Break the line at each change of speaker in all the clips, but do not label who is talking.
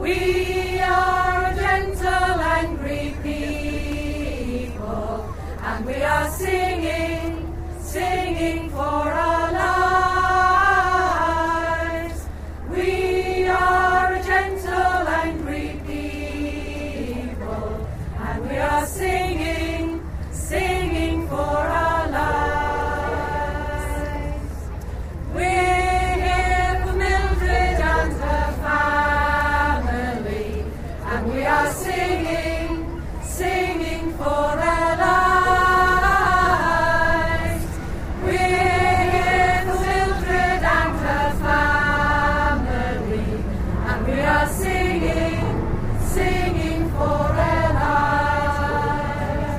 We are a gentle, angry people, and we are singing, singing for our lives. We are a gentle, angry people, and we are singing, singing for our lives. We're here for Mildred and her family, and we are singing, singing for their lives. We're here for Mildred and her family, and we are singing, singing for their lives.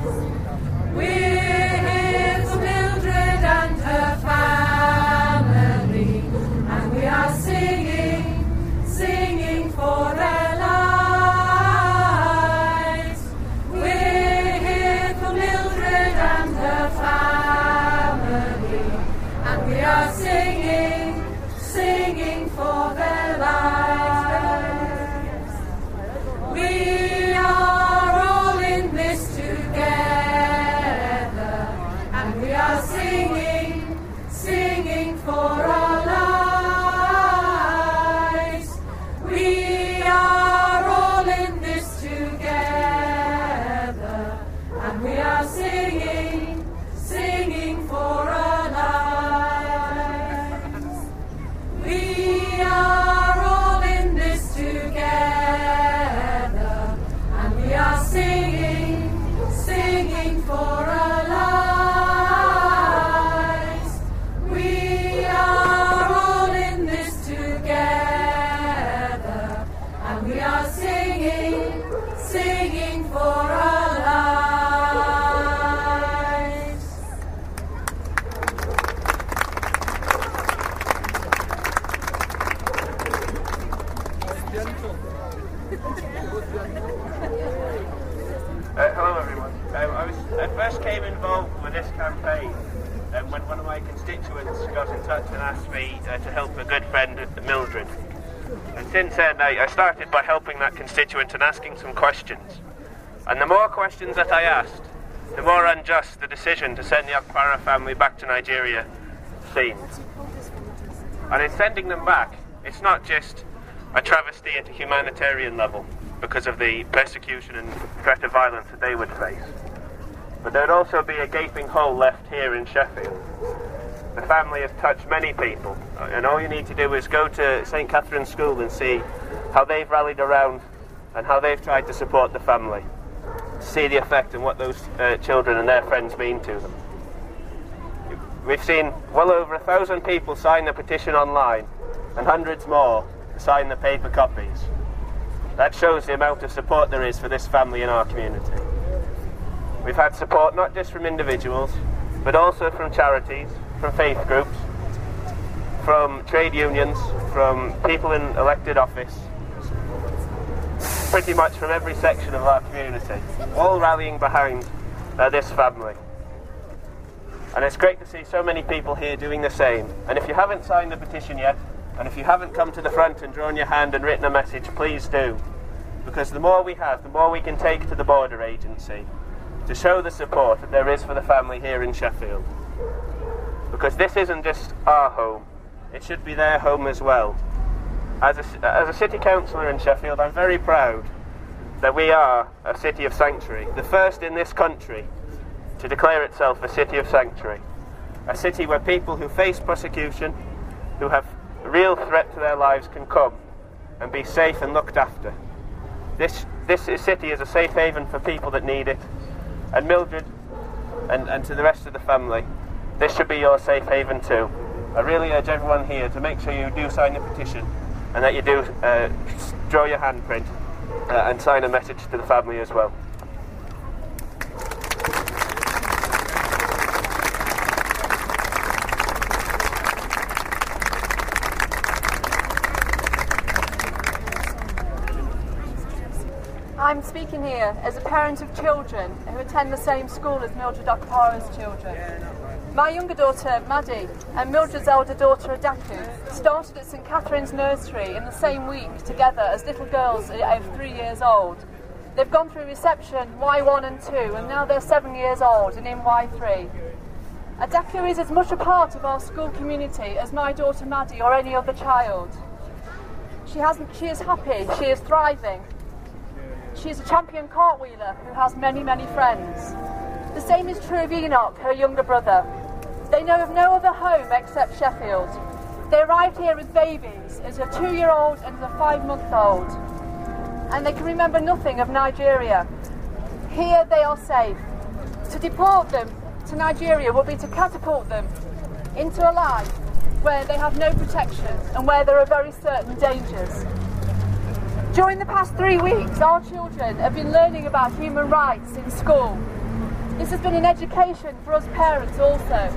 We're here for Mildred and her family, and we are singing, singing for their lives. We're here for Mildred and her family, and we are singing, singing for their lives. We are all in this together, and we are singing, singing for our lives. We are all in this together, and we are singing, singing for our lives. We are all in this together, and we are singing, singing for our lives. We are all in this together, and we are singing, singing for our lives.
Hello everyone. I first came involved with this campaign when one of my constituents got in touch and asked me to help a good friend, Mildred. And since then I started by helping that constituent and asking some questions. And the more questions that I asked, the more unjust the decision to send the Okpara family back to Nigeria seemed. And in sending them back, it's not just a travesty at a humanitarian level because of the persecution and threat of violence that they would face, but there would also be a gaping hole left here in Sheffield. The family has touched many people, and all you need to do is go to St. Catherine's School and see how they've rallied around and how they've tried to support the family, see the effect and what those children and their friends mean to them. We've seen well over 1,000 people sign the petition online and hundreds more to sign the paper copies. That shows the amount of support there is for this family in our community. We've had support not just from individuals, but also from charities, from faith groups, from trade unions, from people in elected office, pretty much from every section of our community, all rallying behind this family. And it's great to see so many people here doing the same. And if you haven't signed the petition yet, and if you haven't come to the front and drawn your hand and written a message, please do. Because the more we have, the more we can take to the border agency to show the support that there is for the family here in Sheffield. Because this isn't just our home, it should be their home as well. As a city councillor in Sheffield, I'm very proud that we are a city of sanctuary, the first in this country to declare itself a city of sanctuary. A city where people who face persecution, who have a real threat to their lives, can come and be safe and looked after. This city is a safe haven for people that need it. And Mildred, and to the rest of the family, this should be your safe haven too. I really urge everyone here to make sure you do sign the petition and that you do draw your handprint and sign a message to the family as well.
I'm speaking here as a parent of children who attend the same school as Mildred Okpara's children. My younger daughter, Maddie, and Mildred's elder daughter, Adaku, started at St Catherine's Nursery in the same week together as little girls of 3 years old. They've gone through reception, Y1 and 2, and now they're 7 years old and in Y3. Adaku is as much a part of our school community as my daughter Maddie or any other child. She is happy, she is thriving. She is a champion cartwheeler who has many, many friends. The same is true of Enoch, her younger brother. They know of no other home except Sheffield. They arrived here as babies, as a 2-year-old and as a 5-month-old. And they can remember nothing of Nigeria. Here they are safe. To deport them to Nigeria would be to catapult them into a life where they have no protection and where there are very certain dangers. During the past 3 weeks, our children have been learning about human rights in school. This has been an education for us parents also.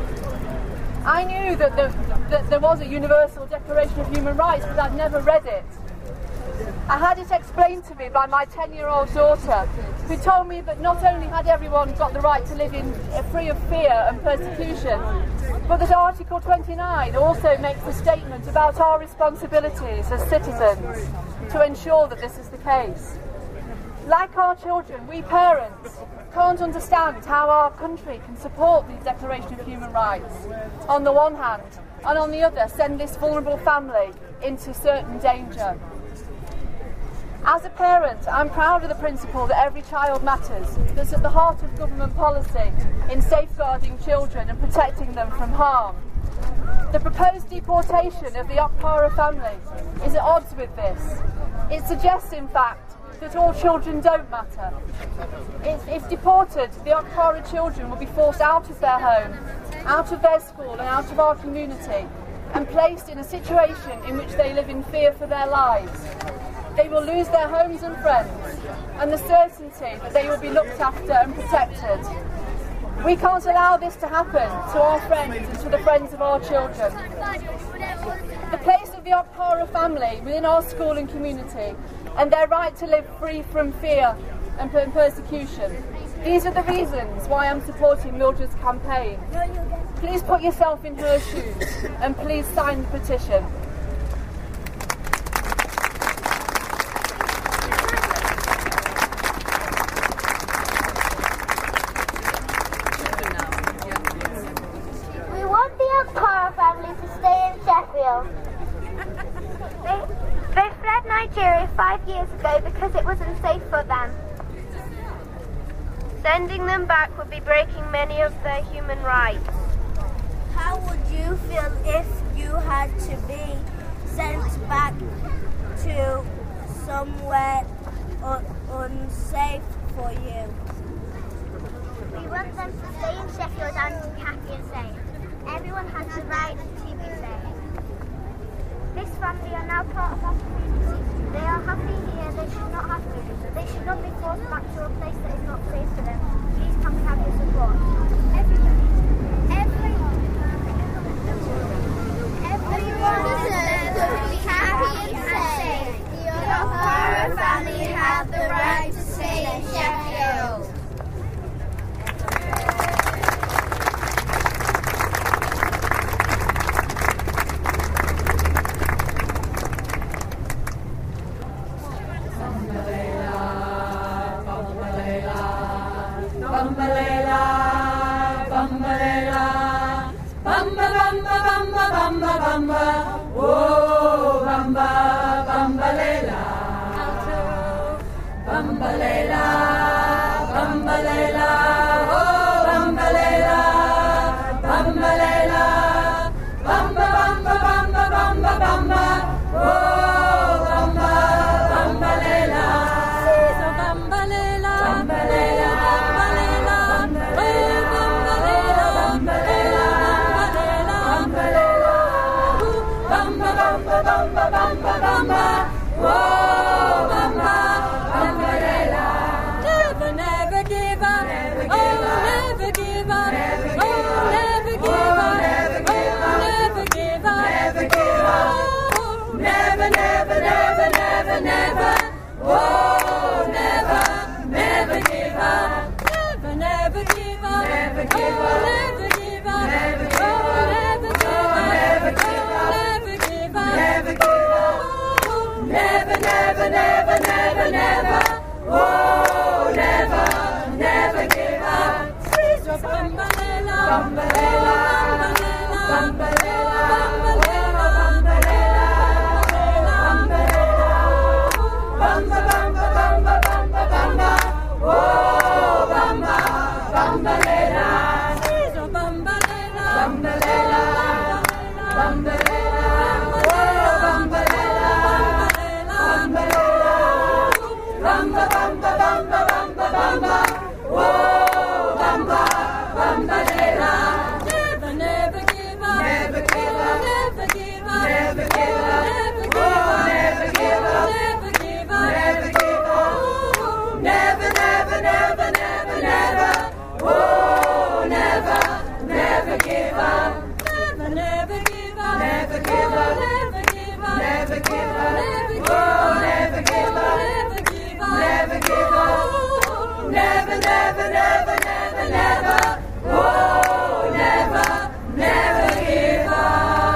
I knew that there was a Universal Declaration of Human Rights, but I'd never read it. I had it explained to me by my 10-year-old daughter, who told me that not only had everyone got the right to live free of fear and persecution, but that Article 29 also makes a statement about our responsibilities as citizens to ensure that this is the case. Like our children, we parents can't understand how our country can support the Declaration of Human Rights on the one hand, and on the other send this vulnerable family into certain danger. As a parent, I'm proud of the principle that every child matters, that's at the heart of government policy in safeguarding children and protecting them from harm. The proposed deportation of the Okpara family is at odds with this. It suggests, in fact, that all children don't matter. If deported, the Okpara children will be forced out of their home, out of their school and out of our community, and placed in a situation in which they live in fear for their lives. They will lose their homes and friends, and the certainty that they will be looked after and protected. We can't allow this to happen to our friends and to the friends of our children. The place of the Okpara family within our school and community, and their right to live free from fear and persecution. These are the reasons why I'm supporting Mildred's campaign. Please put yourself in her shoes and please sign the petition.
We want the Okpara family to stay in Sheffield. They fled Nigeria 5 years ago because it was unsafe for them. Sending them back would be breaking many of their human rights.
How would you feel if you had to be sent back to somewhere unsafe for you?
We want them to stay in Sheffield and be happy and safe. Everyone has the right to be safe. This family are now part of our community. They are happy here, they should not have to. They should not be forced back to a place that is not safe for them. Please can we have your support? Everyone deserves to be happy and safe. The Okpara family have the right to stay in Sheffield.
Bamba, bamba, bamba, oh, bamba, bamba, never, never, never, never, oh, never, never give up. Bambalela, bambalela, bambalela, bambalela, bamba, bamba, bamba, bamba, bamba, oh, bamba, bambalela, bambalela, bambalela, bambalela, oh, bambalela, bambalela, bamba, bamba, bamba, bamba, bamba, oh, bamba, bambalela. Never, never give up. Never give up. Never give up. Never give up. Never give up. Never give up. Never give up. Never, never, never, never, never. Oh, never, never give up. Never, never give up. Never give up. Never give up. Never give up. Oh, never give up. Never give up. Never give up. Never, never, never, never, never. Oh, never, never give up.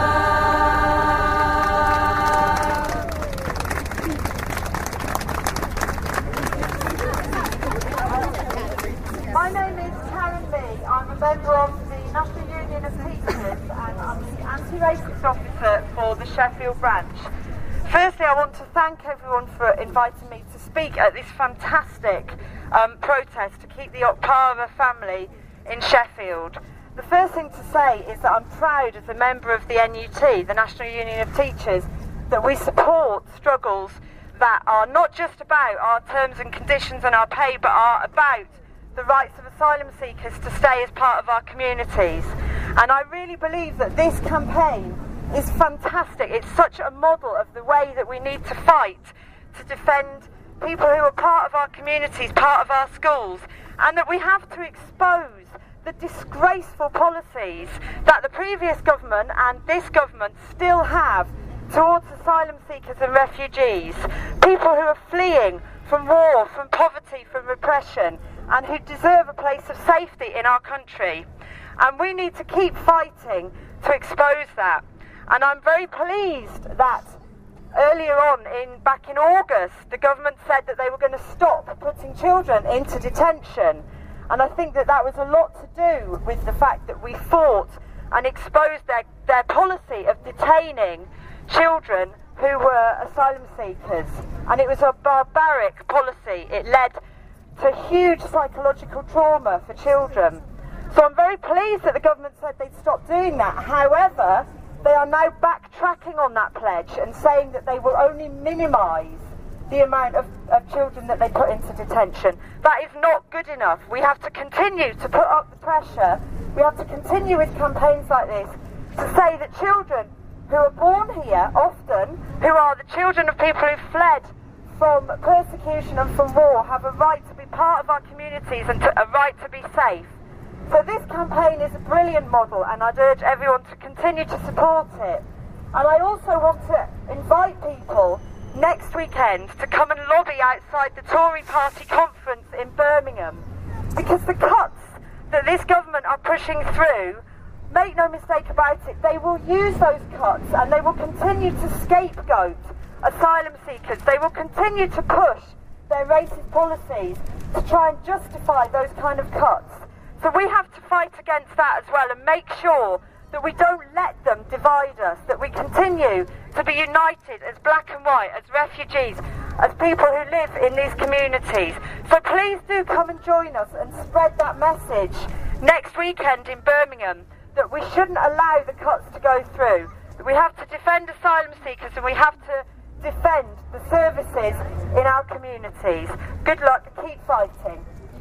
My name is Karen Lee. I'm a member of the National Union of Teachers and I'm the Anti-Racist Officer for the Sheffield branch. Firstly, I want to thank everyone for inviting me to speak at this fantastic protest to keep the Okpara family in Sheffield. The first thing to say is that I'm proud as a member of the NUT, the National Union of Teachers, that we support struggles that are not just about our terms and conditions and our pay, but are about the rights of asylum seekers to stay as part of our communities. And I really believe that this campaign is fantastic. It's such a model of the way that we need to fight to defend people who are part of our communities, part of our schools, and that we have to expose the disgraceful policies that the previous government and this government still have towards asylum seekers and refugees, people who are fleeing from war, from poverty, from repression, and who deserve a place of safety in our country. And we need to keep fighting to expose that. And I'm very pleased that earlier on, back in August, the government said that they were going to stop putting children into detention. And I think that that was a lot to do with the fact that we fought and exposed their policy of detaining children who were asylum seekers. And it was a barbaric policy. It led to huge psychological trauma for children. So I'm very pleased that the government said they'd stop doing that. However, they are now backtracking on that pledge and saying that they will only minimise the amount of children that they put into detention. That is not good enough. We have to continue to put up the pressure. We have to continue with campaigns like this to say that children who are born here, often, who are the children of people who fled from persecution and from war, have a right to be part of our communities and a right to be safe. So this campaign is a brilliant model, and I'd urge everyone to continue to support it. And I also want to invite people next weekend to come and lobby outside the Tory party conference in Birmingham, because the cuts that this government are pushing through, make no mistake about it, they will use those cuts and they will continue to scapegoat asylum seekers. They will continue to push their racist policies to try and justify those kind of cuts. So we have to fight against that as well and make sure that we don't let them divide us, that we continue to be united as black and white, as refugees, as people who live in these communities. So please do come and join us and spread that message next weekend in Birmingham, that we shouldn't allow the cuts to go through, that we have to defend asylum seekers and we have to defend the services in our communities. Good luck, keep fighting.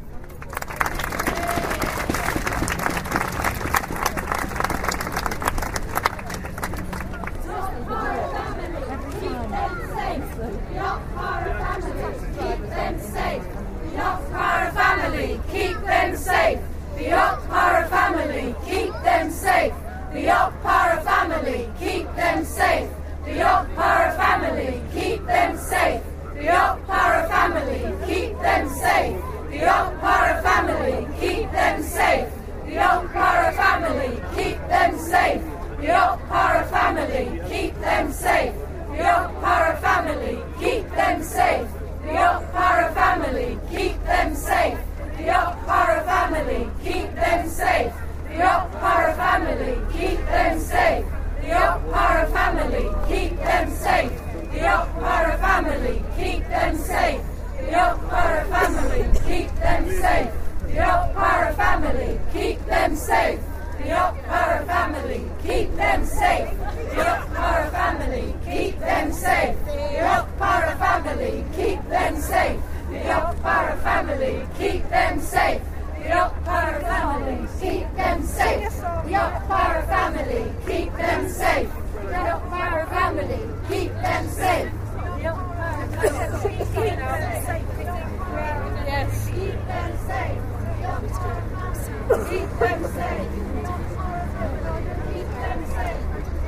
Keep them safe. The Okpara family, keep them safe. The Okpara family, keep them safe. The Okpara family, keep them safe. The Okpara family, keep them safe. The safe. The Okpara family, keep them safe. The Okpara family, keep them safe. The Okpara family, keep them safe. The Okpara family, keep them safe. The Okpara family, keep them safe. The Okpara family, keep them safe. The Okpara family, keep them safe. The Okpara family, keep them safe. Yes, keep them safe. Keep them safe. Keep them safe.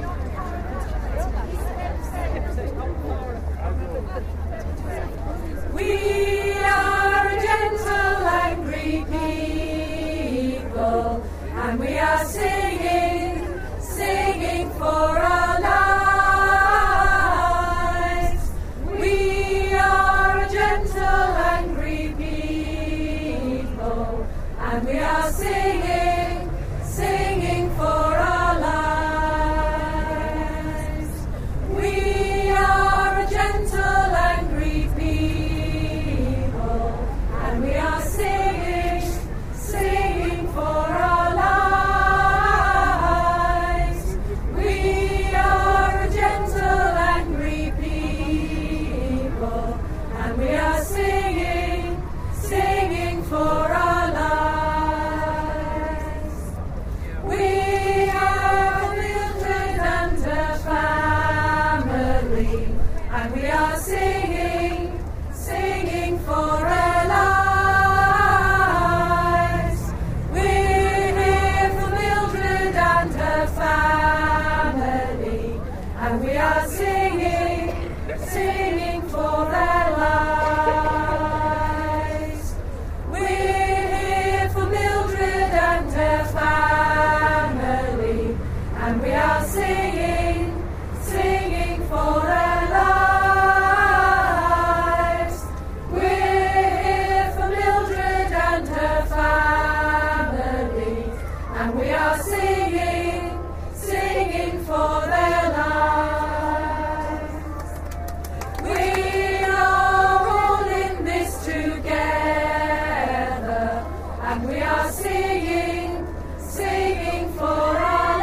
We are a gentle, angry people, and we are singing, singing for our lives. We are a gentle, angry people, and we are singing, singing for our lives. We are a gentle, angry people, and we are singing, singing for our lives. We are a gentle, angry people, and we are singing, singing for our lives. We are Mildred and her family, and we are singing, singing for our lives. We're here for Mildred and her family, and we are singing, singing for their lives. We're here for Mildred and her family, and we are singing, singing for their lives. We're here for Mildred and her family, and we are singing, singing for their lives. We are all in this together, and we are singing, singing for our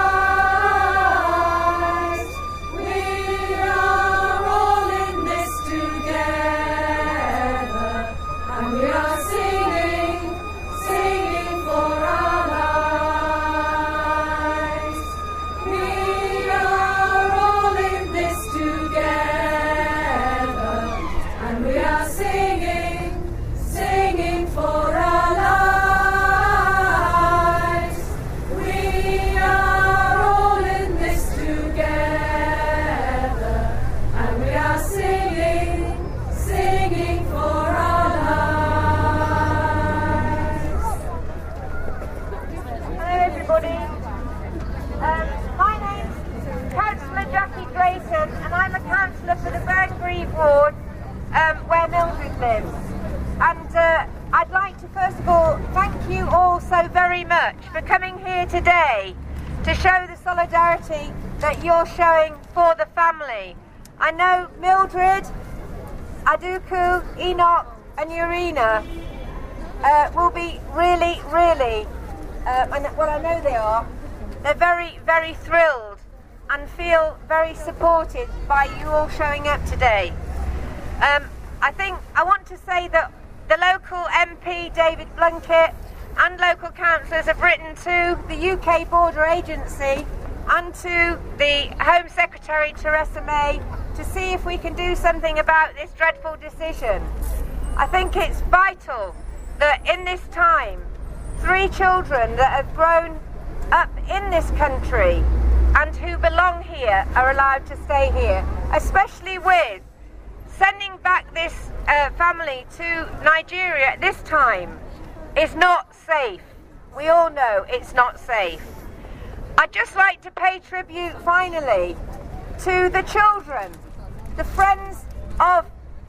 lives. We are all in this together, and we are singing, singing for our lives. We are all in this together, and we are singing, singing for our lives. We are all in this together, and we are singing, singing for our lives.
Hello everybody. My name's Councillor Jackie Drayton, and I'm a councillor for the Burn-Grieve ward where Mildred lives. And I'd like to first of all thank you all so very much for coming here today to show the solidarity that you're showing for the family. I know Mildred, Aduku, Enoch and Urina will be really, and well I know they are, they're very, very thrilled and feel very supported by you all showing up today. I think I want to say that the local MP David Blunkett and local councillors have written to the UK Border Agency and to the Home Secretary Theresa May to see if we can do something about this dreadful decision. I think it's vital that in this time 3 children that have grown up in this country and who belong here are allowed to stay here, especially with sending back this family to Nigeria at this time is not safe. We all know it's not safe. I'd just like to pay tribute finally to the children, the friends of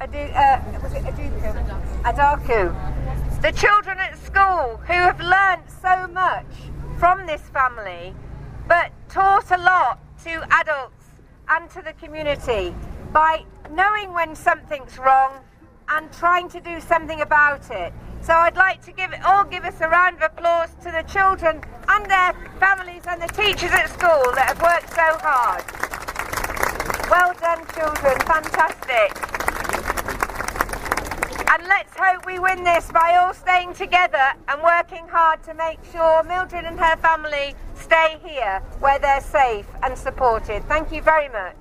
Adaku, the children at school who have learnt so much from this family but taught a lot to adults and to the community by knowing when something's wrong and trying to do something about it. So I'd like to give us a round of applause to the children and their families and the teachers at school that have worked so hard. Well done, children, fantastic. And let's hope we win this by all staying together and working hard to make sure Mildred and her family stay here where they're safe and supported. Thank you very much.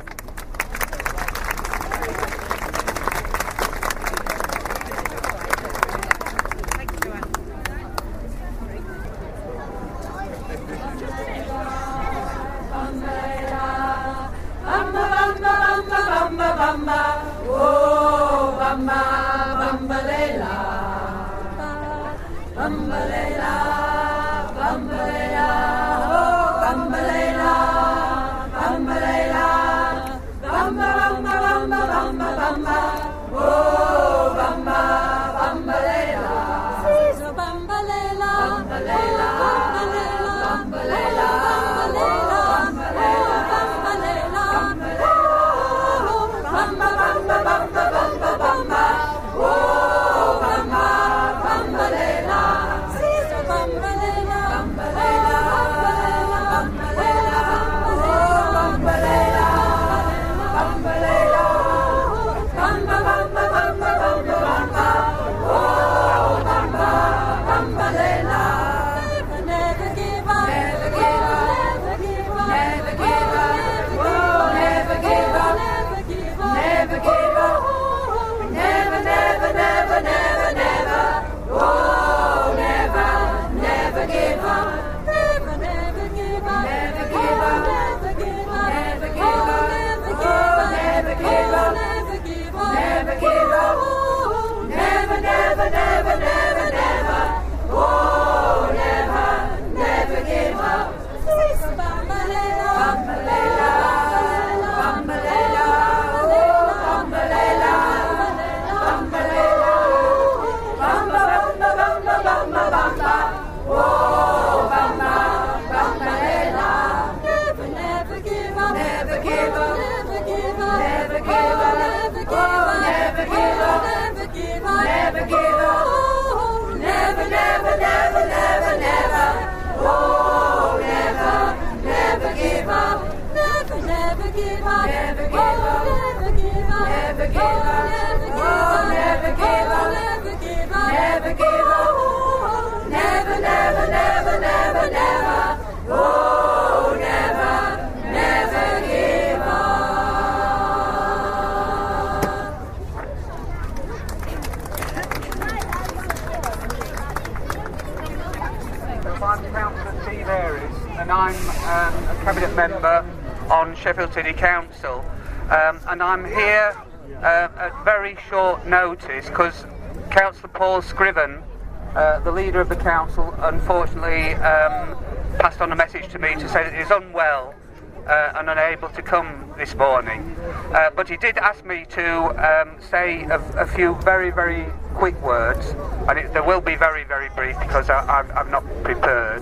And I'm a Cabinet Member on Sheffield City Council, and I'm here at very short notice because Councillor Paul Scriven, the leader of the council, unfortunately passed on a message to me to say that he's unwell and unable to come this morning, but he did ask me to say a few very, very quick words, and they will be very, very brief because I'm not prepared.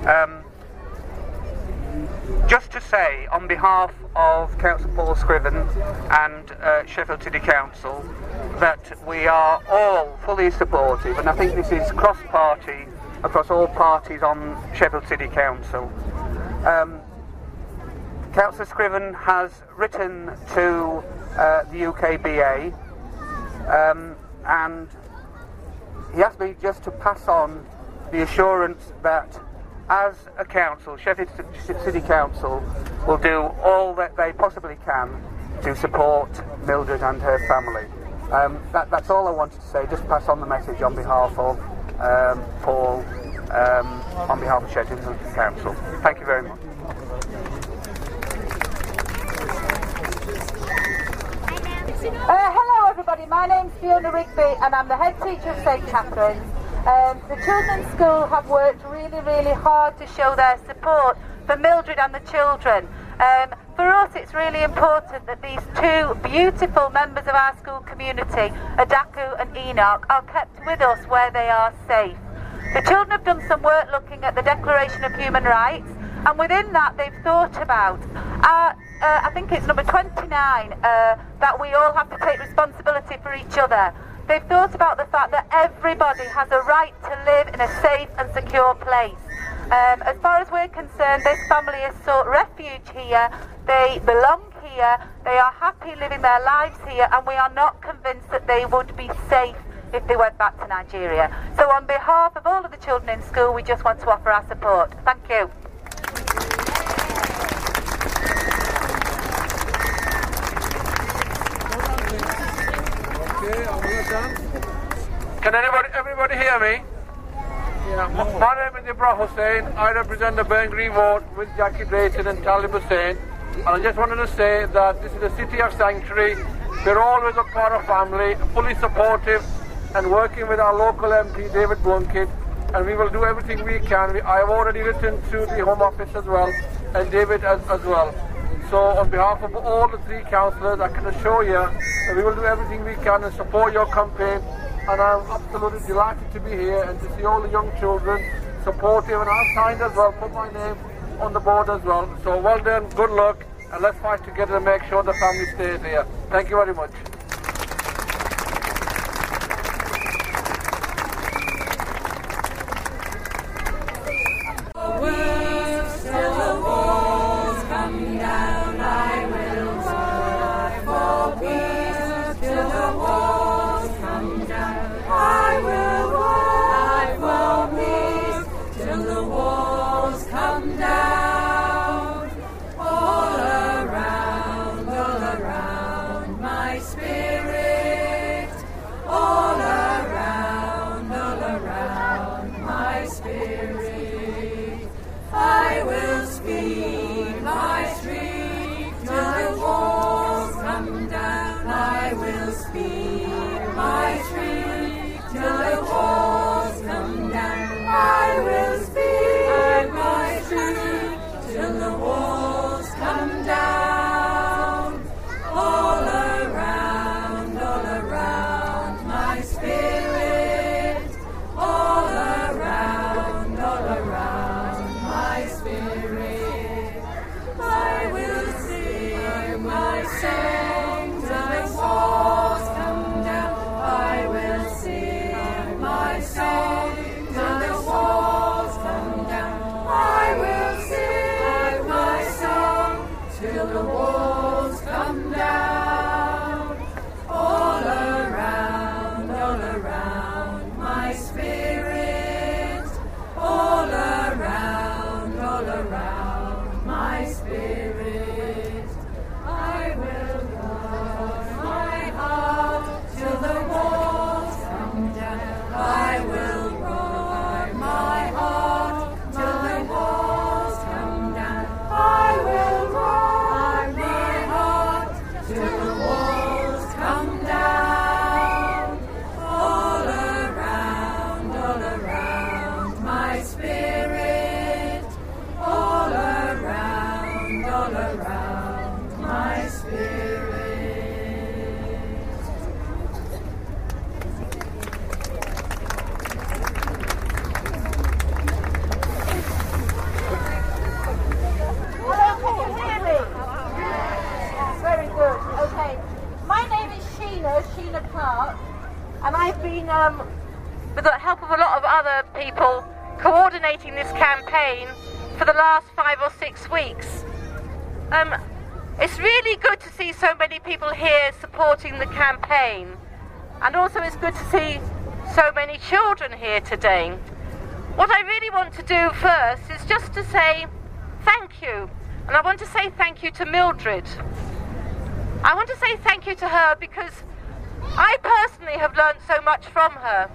Just to say, on behalf of Councillor Paul Scriven and Sheffield City Council, that we are all fully supportive, and I think this is cross-party, across all parties on Sheffield City Council. Councillor Scriven has written to the UKBA, and he asked me just to pass on the assurance that as a council, Sheffield City Council will do all that they possibly can to support Mildred and her family. That's all I wanted to say, just pass on the message on behalf of Paul, on behalf of Sheffield City Council. Thank you very much.
Hello everybody, my name's Fiona Rigby and I'm the head teacher of St Catherine's. The children's school have worked really, really hard to show their support for Mildred and the children. For us it's really important that these two beautiful members of our school community, Adaku and Enoch, are kept with us where they are safe. The children have done some work looking at the Declaration of Human Rights, and within that they've thought about I think it's number 29, that we all have to take responsibility for each other.
They've thought about the fact that everybody has a right to live in a safe and secure place. As far as we're concerned, this family has sought refuge here, they belong here, they are happy living their lives here, and we are not convinced that they would be safe if they went back to Nigeria. So on behalf of all of the children in school, we just want to offer our support. Thank you.
Can everybody hear me? Yeah. My name is Ibrahim Hussain. I represent the Burngreave Ward with Jackie Drayton and Talib Hussain. And I just wanted to say that this is a city of sanctuary. We're always a part of family, fully supportive, and working with our local MP, David Blunkett. And we will do everything we can. I have already written to the Home Office as well, and David as well. So on behalf of all the 3 councillors, I can assure you that we will do everything we can and support your campaign. And I'm absolutely delighted to be here and to see all the young children supportive. And I've signed as well, put my name on the board as well. So well done, good luck, and let's fight together and make sure the family stays here. Thank you very much.
And I've been, with the help of a lot of other people, coordinating this campaign for the last 5 or 6 weeks. It's really good to see so many people here supporting the campaign, and also it's good to see so many children here today. What I really want to do first is just to say thank you, and I want to say thank you to Mildred. I want to say thank you to her because I personally have learned so much from her.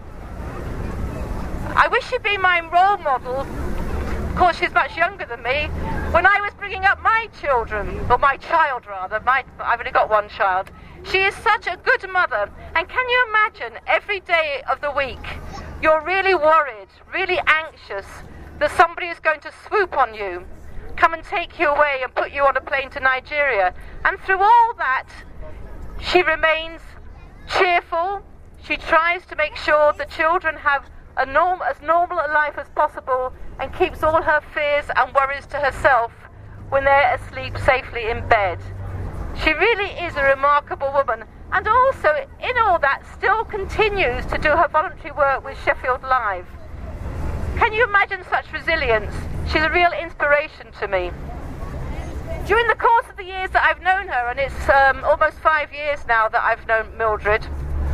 I wish she'd been my role model. Of course, she's much younger than me. When I was bringing up my children, or my child rather, I've only got one child. She is such a good mother. And can you imagine every day of the week, you're really worried, really anxious that somebody is going to swoop on you, come and take you away and put you on a plane to Nigeria. And through all that, she remains cheerful. She tries to make sure the children have as normal a life as possible, and keeps all her fears and worries to herself when they're asleep safely in bed. She really is a remarkable woman, and also in all that still continues to do her voluntary work with Sheffield Live. Can you imagine such resilience? She's a real inspiration to me. During the course of the years that I've known her, and it's almost 5 years now that I've known Mildred,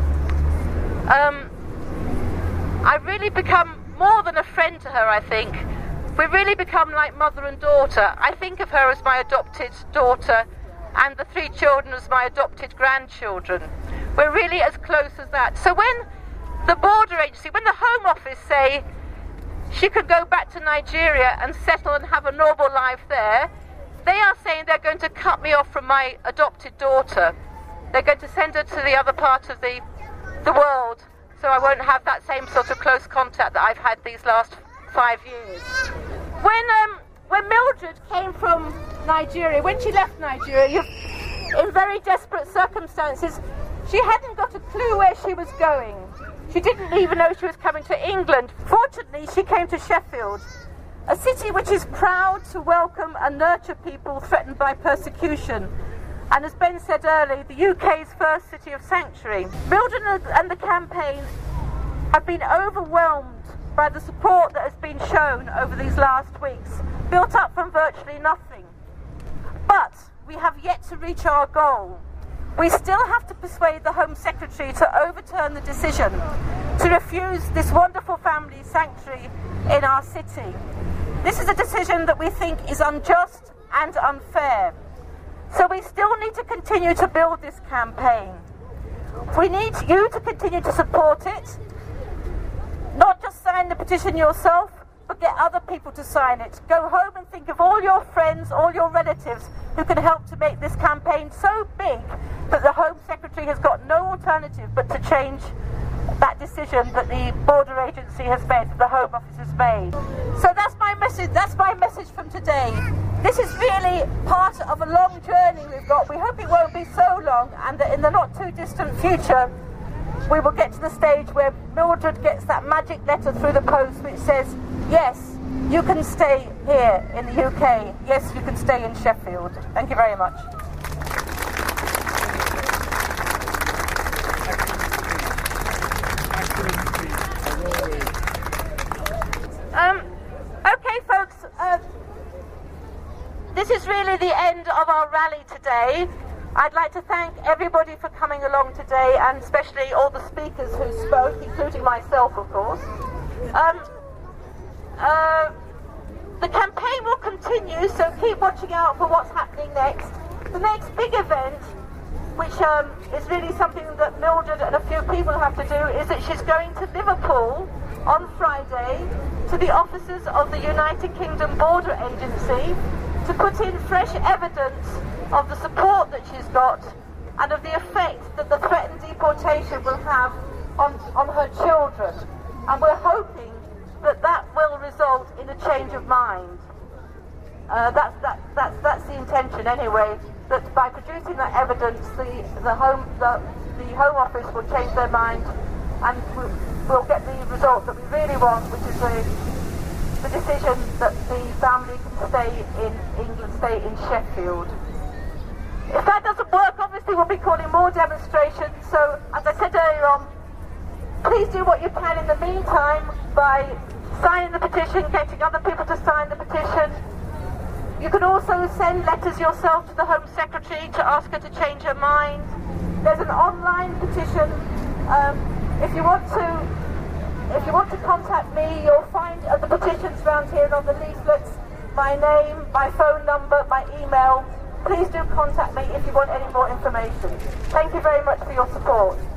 I've really become more than a friend to her, I think. We've really become like mother and daughter. I think of her as my adopted daughter and the 3 children as my adopted grandchildren. We're really as close as that. So when the border agency, when the Home Office say she could go back to Nigeria and settle and have a normal life there, they are saying they're going to cut me off from my adopted daughter. They're going to send her to the other part of the world, so I won't have that same sort of close contact that I've had these last 5 years. When Mildred came from Nigeria, when she left Nigeria, in very desperate circumstances, she hadn't got a clue where she was going. She didn't even know she was coming to England. Fortunately, she came to Sheffield, a city which is proud to welcome and nurture people threatened by persecution. And as Ben said earlier, the UK's first city of sanctuary. Mildred and the campaign have been overwhelmed by the support that has been shown over these last weeks, built up from virtually nothing. But we have yet to reach our goal. We still have to persuade the Home Secretary to overturn the decision to refuse this wonderful family sanctuary in our city. This is a decision that we think is unjust and unfair. So we still need to continue to build this campaign. We need you to continue to support it. Not just sign the petition yourself, but get other people to sign it. Go home and think of all your friends, all your relatives who can help to make this campaign so big that the Home Secretary has got no alternative but to change that decision that the border agency has made, that the Home Office has made. So that's my message from today. This is really part of a long journey we've got. We hope it won't be so long, and that in the not too distant future we will get to the stage where Mildred gets that magic letter through the post which says, yes, you can stay here in the UK. Yes, you can stay in Sheffield. Thank you very much. Okay, folks, this is really the end of our rally today. I'd like to thank everybody for coming along today, and especially all the speakers who spoke, including myself, of course. The campaign will continue, so keep watching out for what's happening next. The next big event, which is really something that Mildred and a few people have to do, is that she's going to Liverpool on Friday to the offices of the United Kingdom Border Agency to put in fresh evidence of the support that she's got and of the effect that the threatened deportation will have on her children. And we're hoping that that will result in a change of mind. That's the intention anyway, that by producing that evidence the Home Office will change their mind and we'll get the result that we really want, which is the decision that the family can stay in England, stay in Sheffield. If that doesn't work, obviously we'll be calling more demonstrations, so as I said earlier on, please do what you can in the meantime by signing the petition, getting other people to sign the petition. You can also send letters yourself to the Home Secretary to ask her to change her mind. There's an online petition. If you want to contact me, you'll find the petitions around here and on the leaflets my name, my phone number, my email. Please do contact me if you want any more information. Thank you very much for your support.